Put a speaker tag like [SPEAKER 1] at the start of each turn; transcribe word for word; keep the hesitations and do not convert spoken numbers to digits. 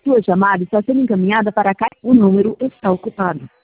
[SPEAKER 1] sua chamada está sendo encaminhada para cá. O número está ocupado.